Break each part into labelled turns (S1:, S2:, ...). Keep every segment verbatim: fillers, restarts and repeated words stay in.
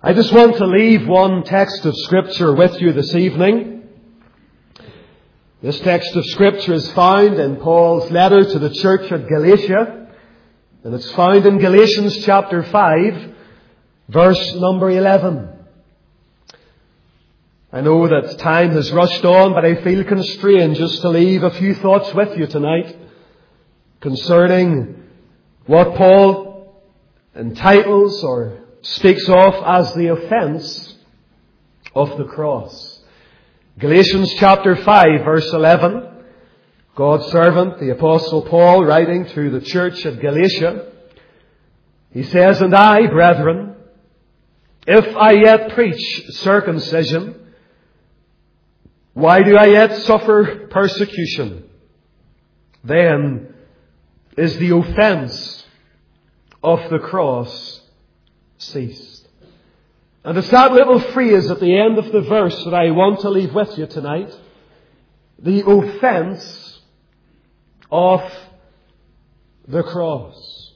S1: I just want to leave one text of Scripture with you this evening. This text of Scripture is found in Paul's letter to the church at Galatia. And it's found in Galatians chapter five, verse number eleven. I know that time has rushed on, but I feel constrained just to leave a few thoughts with you tonight concerning what Paul entitles or speaks of as the offence of the cross. Galatians chapter five, verse eleven. God's servant, the Apostle Paul, writing to the church at Galatia, he says, "And I, brethren, if I yet preach circumcision, why do I yet suffer persecution? Then is the offence of the cross ceased." And it's that little phrase at the end of the verse that I want to leave with you tonight. The offence of the cross.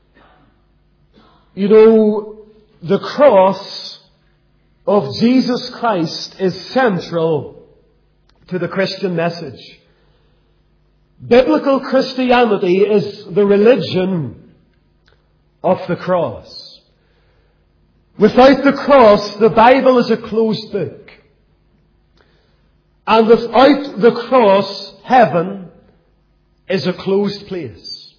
S1: You know, the cross of Jesus Christ is central to the Christian message. Biblical Christianity is the religion of the cross. Without the cross, the Bible is a closed book. And without the cross, heaven is a closed place.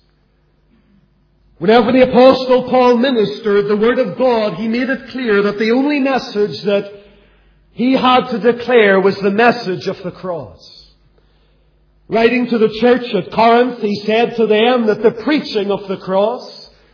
S1: Whenever the Apostle Paul ministered the Word of God, he made it clear that the only message that he had to declare was the message of the cross. Writing to the church at Corinth, he said to them that the preaching of the cross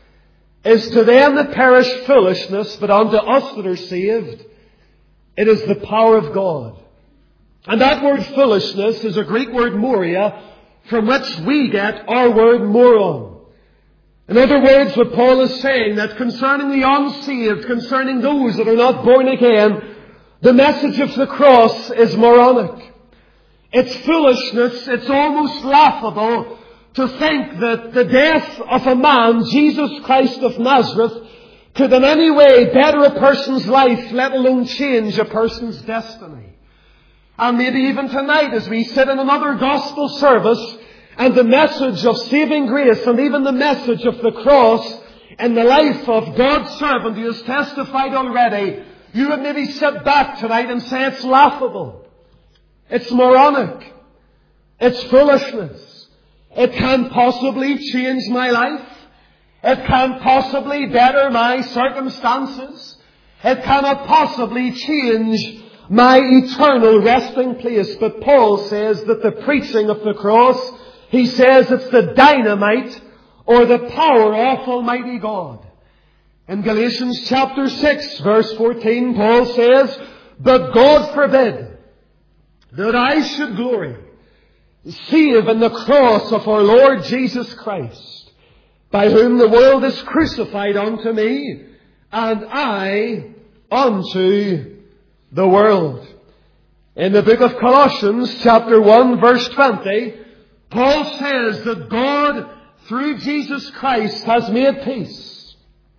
S1: is to them that perish foolishness, but unto us that are saved, it is the power of God. And that word foolishness is a Greek word moria, from which we get our word moron. In other words, what Paul is saying, that concerning the unsaved, concerning those that are not born again, the message of the cross is moronic. It's foolishness. It's almost laughable to think that the death of a man, Jesus Christ of Nazareth, could in any way better a person's life, let alone change a person's destiny. And maybe even tonight, as we sit in another gospel service, and the message of saving grace, and even the message of the cross in the life of God's servant who has testified already, you would maybe sit back tonight and say it's laughable. It's moronic. It's foolishness. It can't possibly change my life. It can't possibly better my circumstances. It cannot possibly change my eternal resting place. But Paul says that the preaching of the cross, he says it's the dynamite or the power of Almighty God. In Galatians chapter six, verse fourteen, Paul says, "But God forbid that I should glory, save in the cross of our Lord Jesus Christ, by whom the world is crucified unto me, and I unto the world." In the book of Colossians, chapter one, verse twenty, Paul says that God, through Jesus Christ, has made peace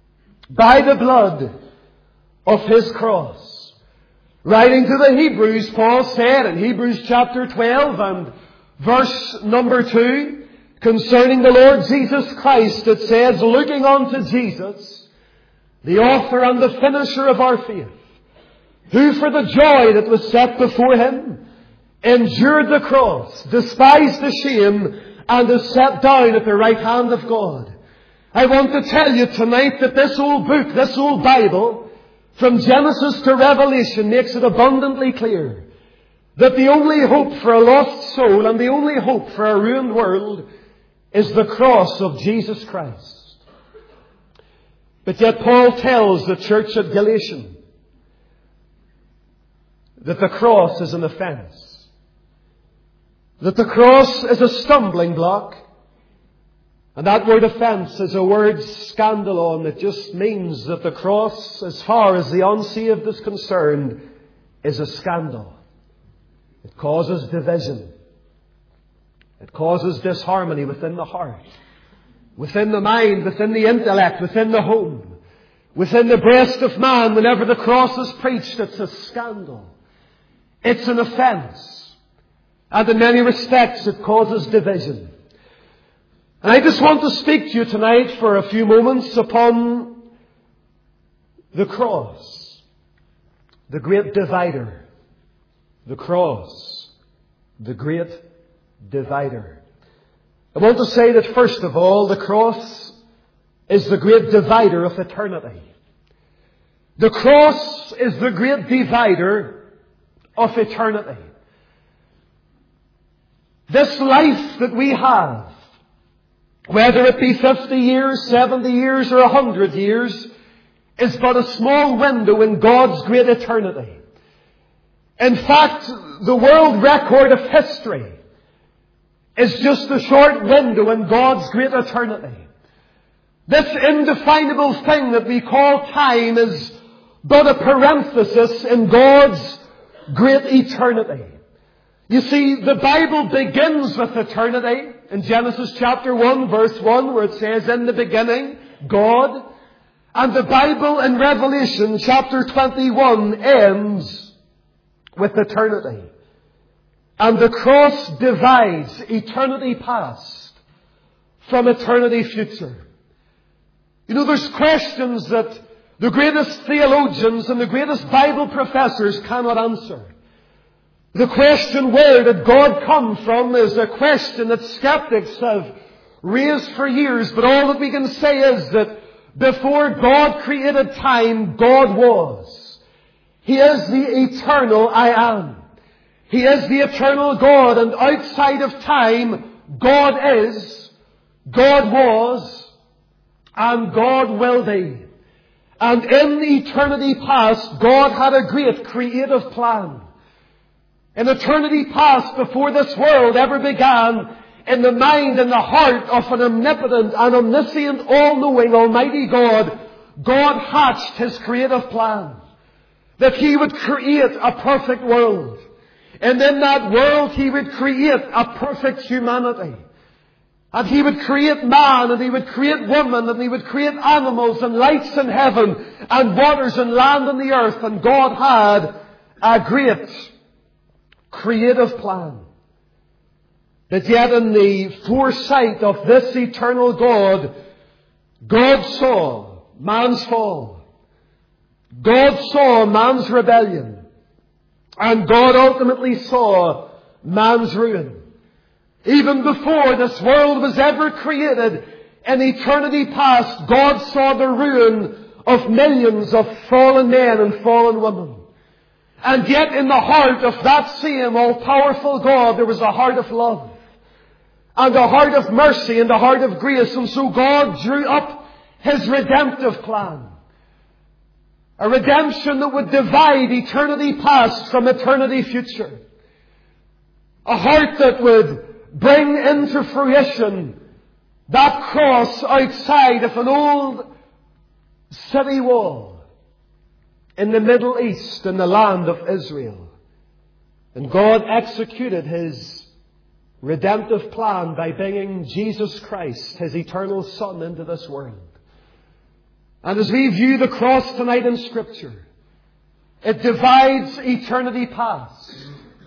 S1: by the blood of His cross. Writing to the Hebrews, Paul said in Hebrews chapter twelve and verse number two, concerning the Lord Jesus Christ, it says, "Looking unto Jesus, the author and the finisher of our faith, who for the joy that was set before Him endured the cross, despised the shame, and is set down at the right hand of God." I want to tell you tonight that this old book, this old Bible, from Genesis to Revelation, makes it abundantly clear that the only hope for a lost soul and the only hope for a ruined world is the cross of Jesus Christ. But yet Paul tells the church at Galatia that the cross is an offence. That the cross is a stumbling block. And that word offence is a word scandalon. It just means that the cross, as far as the unsaved is concerned, is a scandal. It causes division. It causes disharmony within the heart, within the mind, within the intellect, within the home. Within the breast of man, whenever the cross is preached, it's a scandal. It's an offence. And in many respects, it causes division. And I just want to speak to you tonight for a few moments upon the cross. The great divider. The cross. The great divider. I want to say that first of all, the cross is the great divider of eternity. The cross is the great divider of eternity. This life that we have, whether it be fifty years, seventy years, or a hundred years, is but a small window in God's great eternity. In fact, the world record of history is just a short window in God's great eternity. This indefinable thing that we call time is but a parenthesis in God's great eternity. You see, the Bible begins with eternity in Genesis chapter one, verse one, where it says, "In the beginning, God." And the Bible in Revelation chapter twenty-one ends with eternity. And the cross divides eternity past from eternity future. You know, there's questions that the greatest theologians and the greatest Bible professors cannot answer. The question, where did God come from, is a question that skeptics have raised for years. But all that we can say is that before God created time, God was. He is the eternal I am. He is the eternal God, and outside of time, God is, God was, and God will be. And in eternity past, God had a great creative plan. In eternity past, before this world ever began, in the mind and the heart of an omnipotent and omniscient, all-knowing, almighty God, God hatched His creative plan. That He would create a perfect world. And in that world, He would create a perfect humanity. And He would create man, and He would create woman, and He would create animals, and lights in heaven, and waters and land on the earth. And God had a great creative plan. But yet in the foresight of this eternal God, God saw man's fall. God saw man's rebellion. And God ultimately saw man's ruin. Even before this world was ever created, in eternity past, God saw the ruin of millions of fallen men and fallen women. And yet in the heart of that same all-powerful God, there was a heart of love. And a heart of mercy and a heart of grace. And so God drew up His redemptive plan. A redemption that would divide eternity past from eternity future. A heart that would bring into fruition that cross outside of an old city wall in the Middle East, in the land of Israel. And God executed His redemptive plan by bringing Jesus Christ, His eternal Son, into this world. And as we view the cross tonight in Scripture, it divides eternity past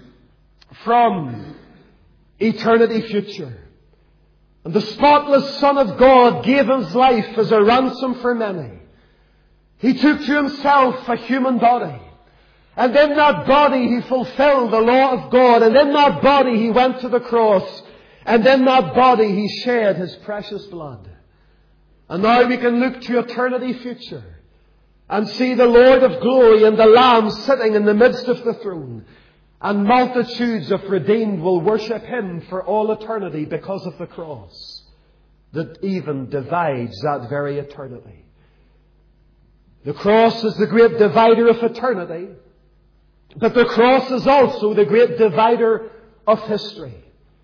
S1: from eternity future. And the spotless Son of God gave His life as a ransom for many. He took to Himself a human body. And in that body He fulfilled the law of God. And in that body He went to the cross. And in that body He shed His precious blood. And now we can look to eternity future and see the Lord of glory and the Lamb sitting in the midst of the throne. And multitudes of redeemed will worship Him for all eternity because of the cross that even divides that very eternity. The cross is the great divider of eternity, but the cross is also the great divider of history.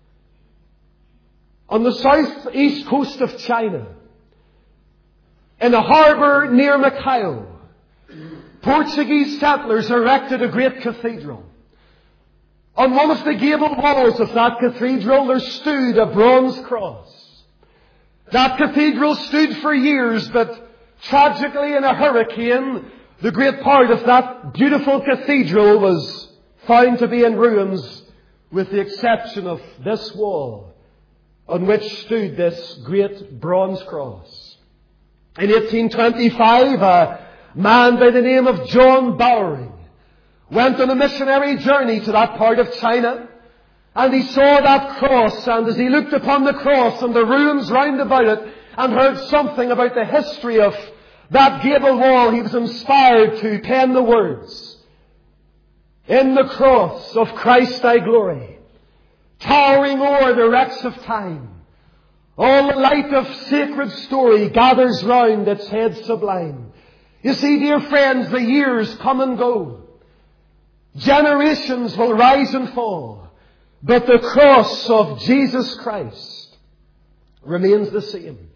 S1: On the southeast coast of China, in a harbour near Macau, Portuguese settlers erected a great cathedral. On one of the gabled walls of that cathedral there stood a bronze cross. That cathedral stood for years, but tragically in a hurricane, the great part of that beautiful cathedral was found to be in ruins, with the exception of this wall on which stood this great bronze cross. In eighteen twenty-five, a man by the name of John Bowring went on a missionary journey to that part of China, and he saw that cross, and as he looked upon the cross and the ruins round about it and heard something about the history of that gable wall, he was inspired to pen the words, "In the cross of Christ thy glory, towering o'er the wrecks of time, all the light of sacred story gathers round its head sublime." You see, dear friends, the years come and go. Generations will rise and fall. But the cross of Jesus Christ remains the same.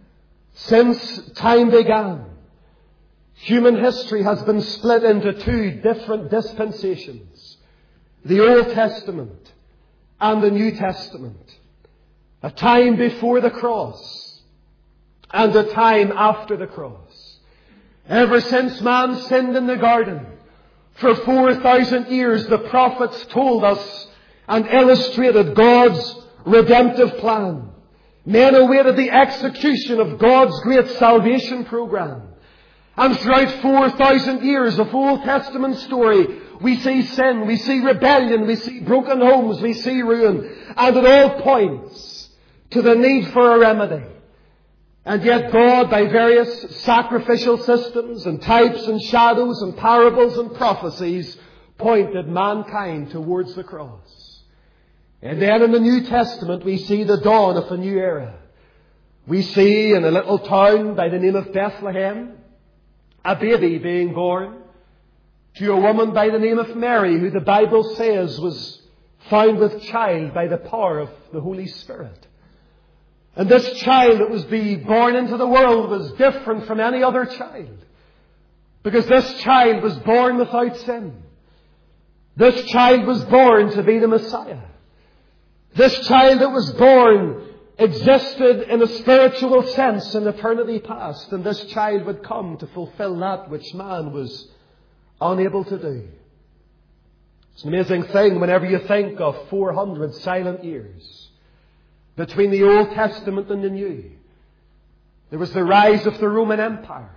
S1: Since time began, human history has been split into two different dispensations: the Old Testament and the New Testament. A time before the cross and a time after the cross. Ever since man sinned in the garden, for four thousand years the prophets told us and illustrated God's redemptive plan. Men awaited the execution of God's great salvation program. And throughout four thousand years of Old Testament story, we see sin, we see rebellion, we see broken homes, we see ruin. And it all points to the need for a remedy. And yet God, by various sacrificial systems and types and shadows and parables and prophecies, pointed mankind towards the cross. And then in the New Testament we see the dawn of a new era. We see in a little town by the name of Bethlehem a baby being born to a woman by the name of Mary, who the Bible says was found with child by the power of the Holy Spirit. And this child that was be born into the world was different from any other child, because this child was born without sin. This child was born to be the Messiah. This child that was born existed in a spiritual sense in eternity past, and this child would come to fulfill that which man was unable to do. It's an amazing thing whenever you think of four hundred silent years between the Old Testament and the New. There was the rise of the Roman Empire,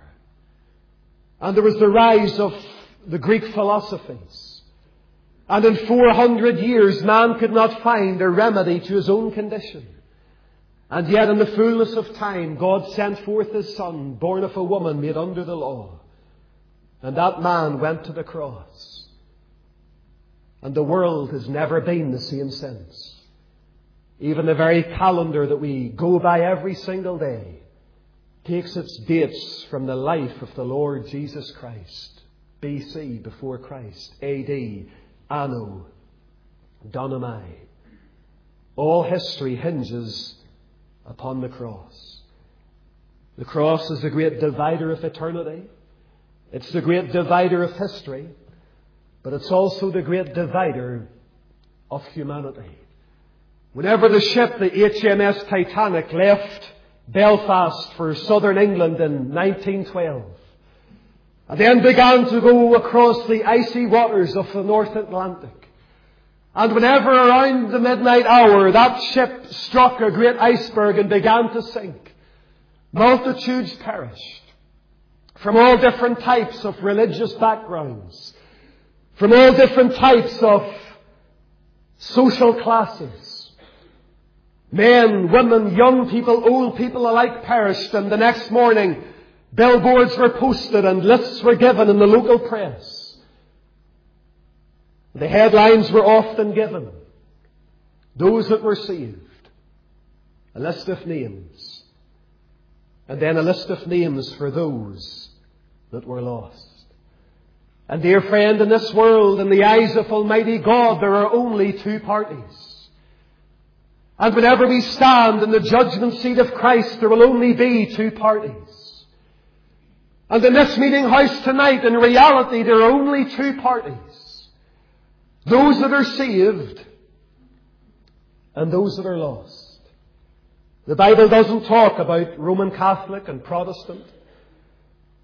S1: and there was the rise of the Greek philosophies. And in four hundred years, man could not find a remedy to his own condition. And yet in the fullness of time, God sent forth His Son, born of a woman made under the law. And that man went to the cross. And the world has never been the same since. Even the very calendar that we go by every single day takes its dates from the life of the Lord Jesus Christ. B C, before Christ. A D, Anno Domini. All history hinges upon the cross. The cross is the great divider of eternity. It's the great divider of history. But it's also the great divider of humanity. Whenever the ship, the H M S Titanic, left Belfast for southern England in nineteen twelve, and then began to go across the icy waters of the North Atlantic, and whenever around the midnight hour that ship struck a great iceberg and began to sink, multitudes perished from all different types of religious backgrounds, from all different types of social classes. Men, women, young people, old people alike perished, and the next morning billboards were posted and lists were given in the local press. The headlines were often given: those that were saved, a list of names, and then a list of names for those that were lost. And dear friend, in this world, in the eyes of Almighty God, there are only two parties. And whenever we stand in the judgment seat of Christ, there will only be two parties. And in this meeting house tonight, in reality, there are only two parties. Those that are saved and those that are lost. The Bible doesn't talk about Roman Catholic and Protestant.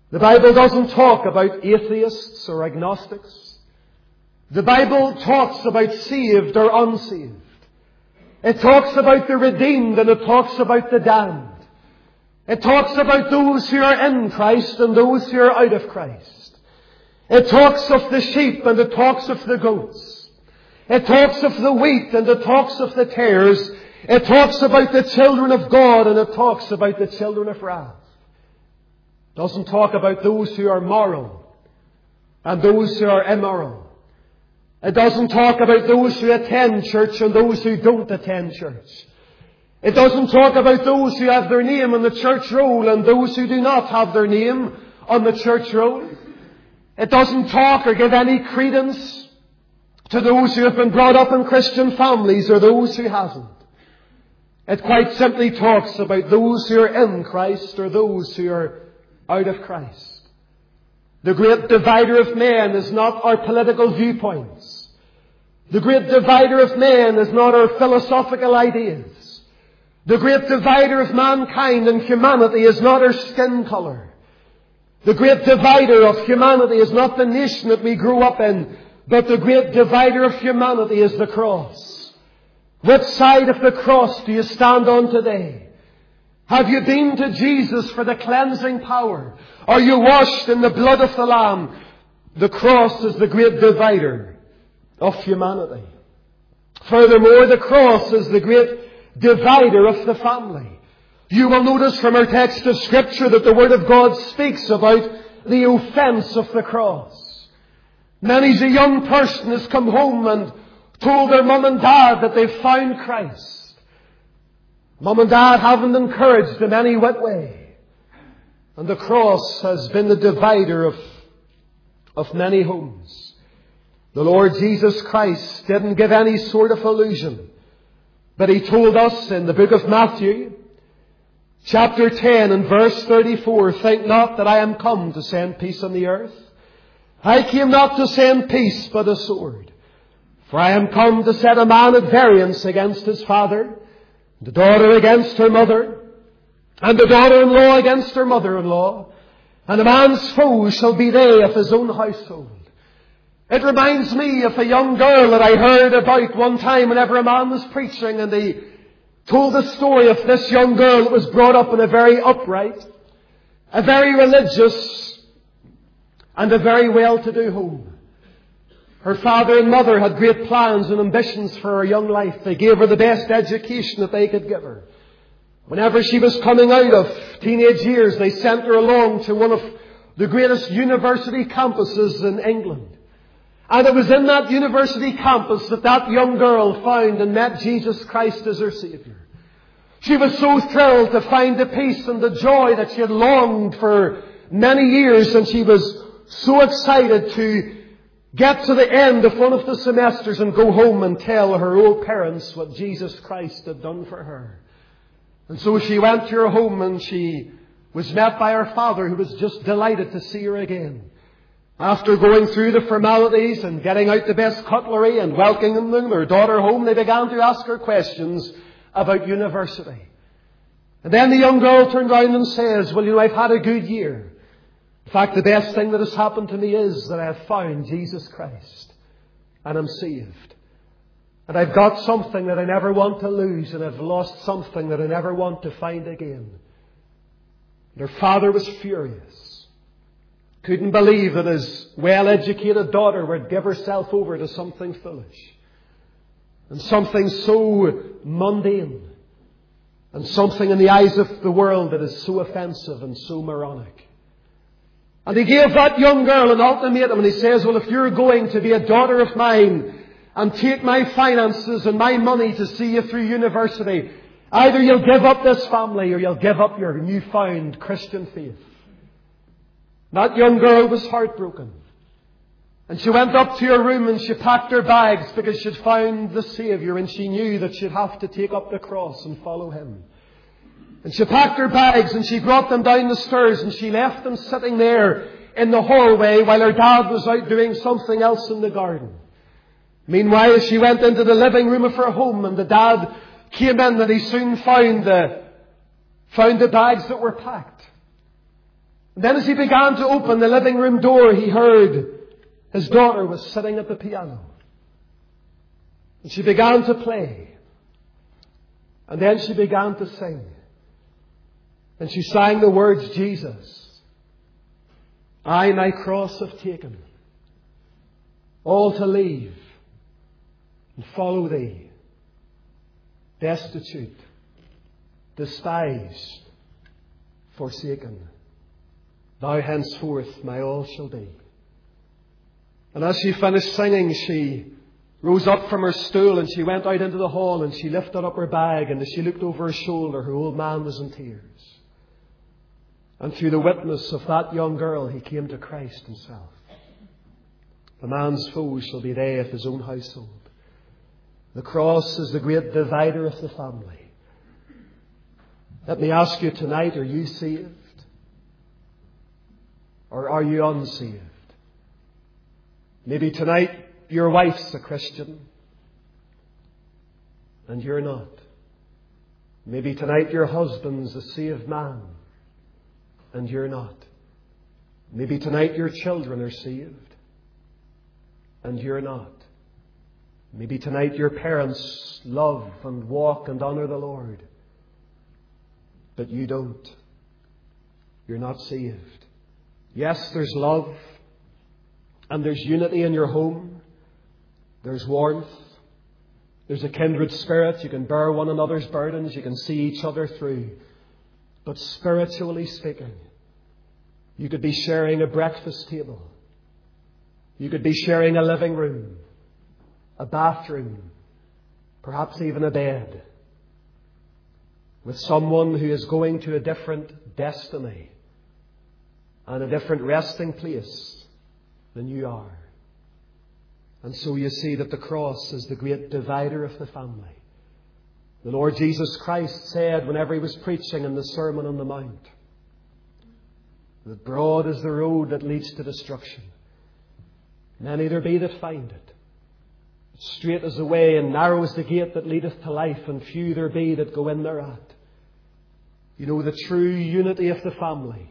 S1: The Bible doesn't talk about atheists or agnostics. The Bible talks about saved or unsaved. It talks about the redeemed and it talks about the damned. It talks about those who are in Christ and those who are out of Christ. It talks of the sheep and it talks of the goats. It talks of the wheat and it talks of the tares. It talks about the children of God and it talks about the children of wrath. It doesn't talk about those who are moral and those who are immoral. It doesn't talk about those who attend church and those who don't attend church. It doesn't talk about those who have their name on the church roll and those who do not have their name on the church roll. It doesn't talk or give any credence to those who have been brought up in Christian families or those who haven't. It quite simply talks about those who are in Christ or those who are out of Christ. The great divider of men is not our political viewpoints. The great divider of men is not our philosophical ideas. The great divider of mankind and humanity is not our skin colour. The great divider of humanity is not the nation that we grew up in, but the great divider of humanity is the cross. Which side of the cross do you stand on today? Have you been to Jesus for the cleansing power? Are you washed in the blood of the Lamb? The cross is the great divider of humanity. Furthermore, the cross is the great divider of the family. You will notice from our text of Scripture that the Word of God speaks about the offence of the cross. Many's a young person has come home and told their mum and dad that they've found Christ. Mum and Dad haven't encouraged them any whit way. And the cross has been the divider of, of many homes. The Lord Jesus Christ didn't give any sort of illusion. But He told us in the book of Matthew, chapter ten and verse thirty-four, "Think not that I am come to send peace on the earth. I came not to send peace, but a sword. For I am come to set a man at variance against his father, the daughter against her mother, and the daughter-in-law against her mother-in-law, and a man's foes shall be they of his own household." It reminds me of a young girl that I heard about one time whenever a man was preaching, and he told the story of this young girl that was brought up in a very upright, a very religious, and a very well-to-do home. Her father and mother had great plans and ambitions for her young life. They gave her the best education that they could give her. Whenever she was coming out of teenage years, they sent her along to one of the greatest university campuses in England. And it was in that university campus that that young girl found and met Jesus Christ as her Saviour. She was so thrilled to find the peace and the joy that she had longed for many years, and she was so excited to get to the end of one of the semesters and go home and tell her old parents what Jesus Christ had done for her. And so she went to her home and she was met by her father, who was just delighted to see her again. After going through the formalities and getting out the best cutlery and welcoming their daughter home, they began to ask her questions about university. And then the young girl turned round and says, "Well, you know, I've had a good year. In fact, the best thing that has happened to me is that I have found Jesus Christ and I'm saved. And I've got something that I never want to lose, and I've lost something that I never want to find again." And her father was furious. Couldn't believe that his well-educated daughter would give herself over to something foolish and something so mundane and something in the eyes of the world that is so offensive and so moronic. And he gave that young girl an ultimatum, and he says, "Well, if you're going to be a daughter of mine and take my finances and my money to see you through university, either you'll give up this family or you'll give up your newfound Christian faith." That young girl was heartbroken. And she went up to her room and she packed her bags because she'd found the Saviour, and she knew that she'd have to take up the cross and follow Him. And she packed her bags and she brought them down the stairs, and she left them sitting there in the hallway while her dad was out doing something else in the garden. Meanwhile, she went into the living room of her home, and the dad came in, and he soon found the, found the bags that were packed. And then as he began to open the living room door, he heard his daughter was sitting at the piano. And she began to play. And then she began to sing. And she sang the words, Jesus, I my cross have taken, all to leave and follow thee, destitute, despised, forsaken. Thou henceforth my all shall be. And as she finished singing, she rose up from her stool and she went out into the hall and she lifted up her bag, and as she looked over her shoulder, her old man was in tears. And through the witness of that young girl, he came to Christ himself. The man's foes shall be they of his own household. The cross is the great divider of the family. Let me ask you tonight, are you saved? Or are you unsaved? Maybe tonight your wife's a Christian and you're not. Maybe tonight your husband's a saved man and you're not. Maybe tonight your children are saved and you're not. Maybe tonight your parents love and walk and honor the Lord, but you don't. You're not saved. Yes, there's love and there's unity in your home. There's warmth. There's a kindred spirit. You can bear one another's burdens. You can see each other through. But spiritually speaking, you could be sharing a breakfast table. You could be sharing a living room, a bathroom, perhaps even a bed, with someone who is going to a different destiny and a different resting place than you are. And so you see that the cross is the great divider of the family. The Lord Jesus Christ said whenever he was preaching in the Sermon on the Mount, that broad is the road that leads to destruction. Many there be that find it. Straight is the way and narrow is the gate that leadeth to life, and few there be that go in thereat. You know, the true unity of the family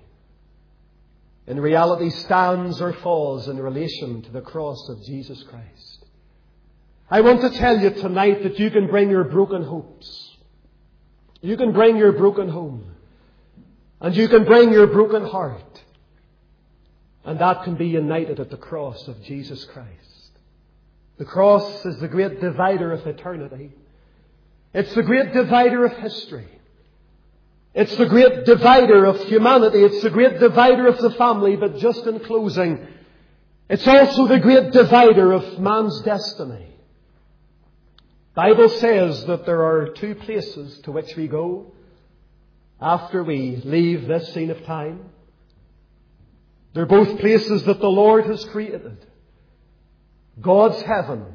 S1: in reality stands or falls in relation to the cross of Jesus Christ. I want to tell you tonight that you can bring your broken hopes. You can bring your broken home. And you can bring your broken heart. And that can be united at the cross of Jesus Christ. The cross is the great divider of eternity. It's the great divider of history. It's the great divider of humanity. It's the great divider of the family. But just in closing, it's also the great divider of man's destiny. The Bible says that there are two places to which we go after we leave this scene of time. They're both places that the Lord has created. God's heaven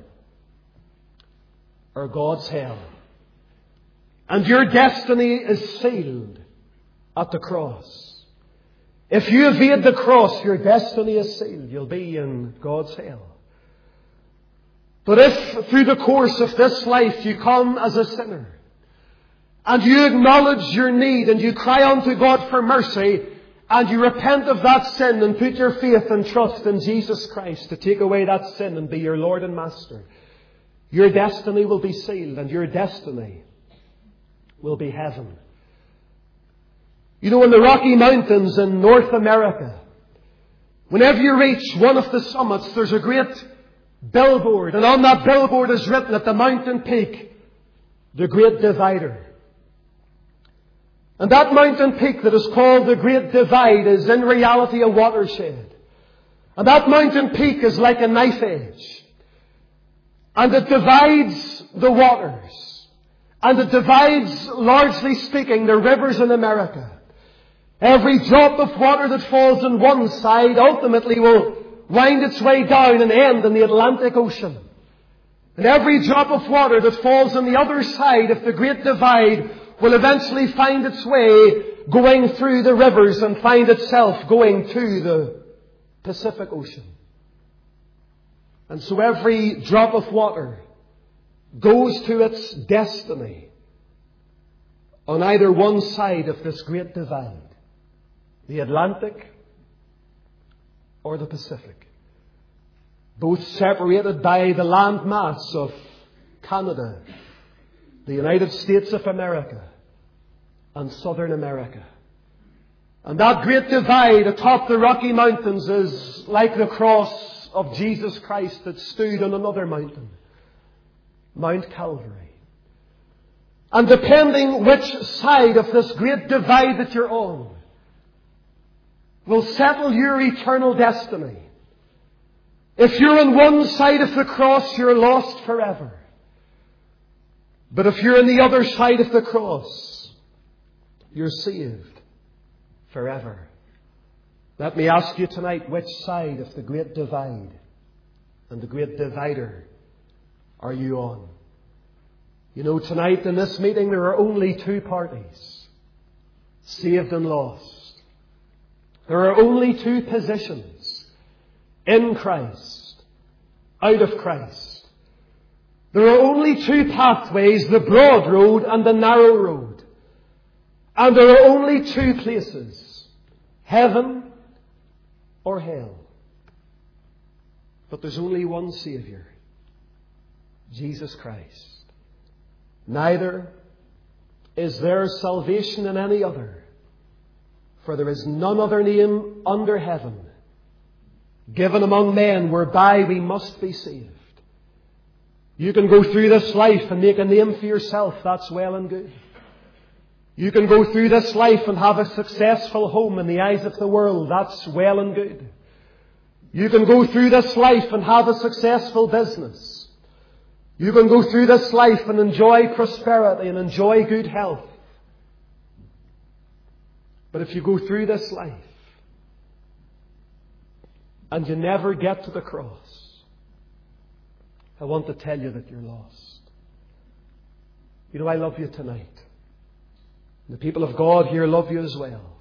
S1: or God's hell. And your destiny is sealed at the cross. If you evade the cross, your destiny is sealed. You'll be in God's hell. But if through the course of this life you come as a sinner and you acknowledge your need and you cry unto God for mercy and you repent of that sin and put your faith and trust in Jesus Christ to take away that sin and be your Lord and Master, your destiny will be sealed and your destiny will be heaven. You know, in the Rocky Mountains in North America, whenever you reach one of the summits, there's a great billboard. And on that billboard is written at the mountain peak, the Great Divider. And that mountain peak that is called the Great Divide is in reality a watershed. And that mountain peak is like a knife edge. And it divides the waters. And it divides, largely speaking, the rivers in America. Every drop of water that falls on one side ultimately will wind its way down and end in the Atlantic Ocean. And every drop of water that falls on the other side of the Great Divide will eventually find its way going through the rivers and find itself going to the Pacific Ocean. And so every drop of water goes to its destiny on either one side of this great divide, the Atlantic or the Pacific, both separated by the landmass of Canada, the United States of America, and Southern America. And that great divide atop the Rocky Mountains is like the cross of Jesus Christ that stood on another mountain, Mount Calvary. And depending which side of this great divide that you're on will settle your eternal destiny. If you're on one side of the cross, you're lost forever. But if you're on the other side of the cross, you're saved forever. Let me ask you tonight, which side of the great divide and the great divider are you on? You know, tonight in this meeting there are only two parties, saved and lost. There are only two positions, in Christ, out of Christ. There are only two pathways, the broad road and the narrow road. And there are only two places, heaven or hell. But there's only one Saviour, Jesus Christ. Neither is there salvation in any other, for there is none other name under heaven given among men whereby we must be saved. You can go through this life and make a name for yourself. That's well and good. You can go through this life and have a successful home in the eyes of the world. That's well and good. You can go through this life and have a successful business. You can go through this life and enjoy prosperity and enjoy good health. But if you go through this life and you never get to the cross, I want to tell you that you're lost. You know, I love you tonight. The people of God here love you as well.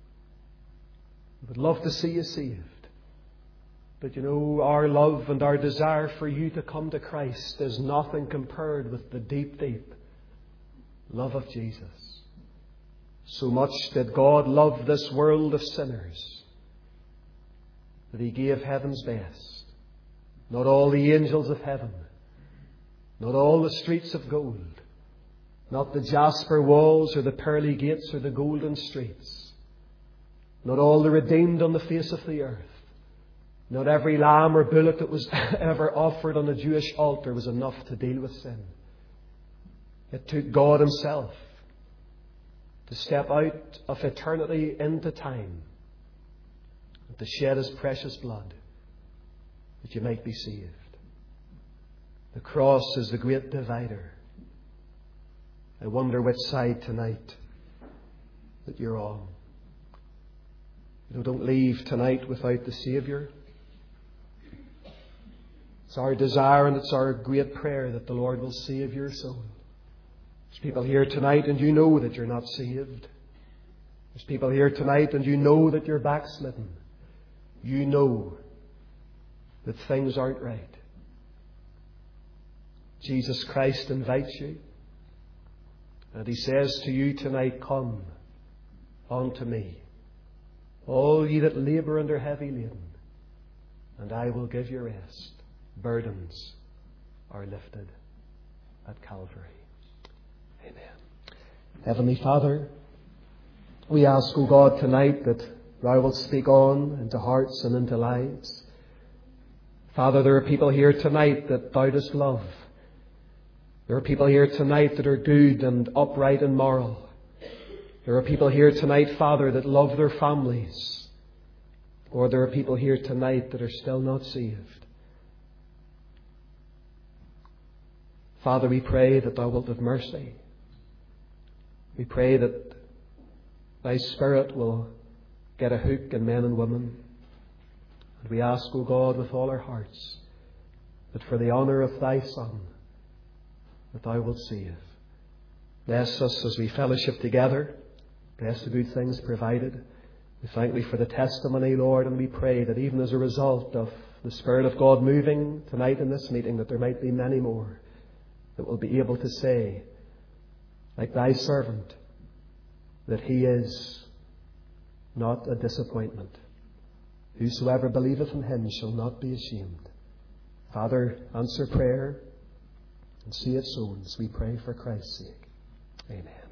S1: I would love to see you saved. But you know, our love and our desire for you to come to Christ is nothing compared with the deep, deep love of Jesus. So much did God love this world of sinners that He gave heaven's best. Not all the angels of heaven, not all the streets of gold, not the jasper walls or the pearly gates or the golden streets, not all the redeemed on the face of the earth. Not every lamb or bullock that was ever offered on the Jewish altar was enough to deal with sin. It took God Himself to step out of eternity into time and to shed His precious blood that you might be saved. The cross is the great divider. I wonder which side tonight that you're on. You know, don't leave tonight without the Saviour. It's our desire and it's our great prayer that the Lord will save your soul. There's people here tonight and you know that you're not saved. There's people here tonight and you know that you're backslidden. You know that things aren't right. Jesus Christ invites you. And He says to you tonight, come unto me, all ye that labour and are heavy laden, and I will give you rest. Burdens are lifted at Calvary. Amen. Heavenly Father, we ask, O God, tonight that Thou wilt speak on into hearts and into lives. Father, there are people here tonight that Thou dost love. There are people here tonight that are good and upright and moral. There are people here tonight, Father, that love their families. Or there are people here tonight that are still not saved. Father, we pray that Thou wilt have mercy. We pray that Thy Spirit will get a hook in men and women. And we ask, O God, with all our hearts, that for the honour of Thy Son, that Thou wilt save. Bless us as we fellowship together. Bless the good things provided. We thank Thee for the testimony, Lord, and we pray that even as a result of the Spirit of God moving tonight in this meeting, that there might be many more that will be able to say, like Thy servant, that he is not a disappointment, Whosoever believeth in him shall not be ashamed. Father, answer prayer and see it so as we pray for Christ's sake. Amen.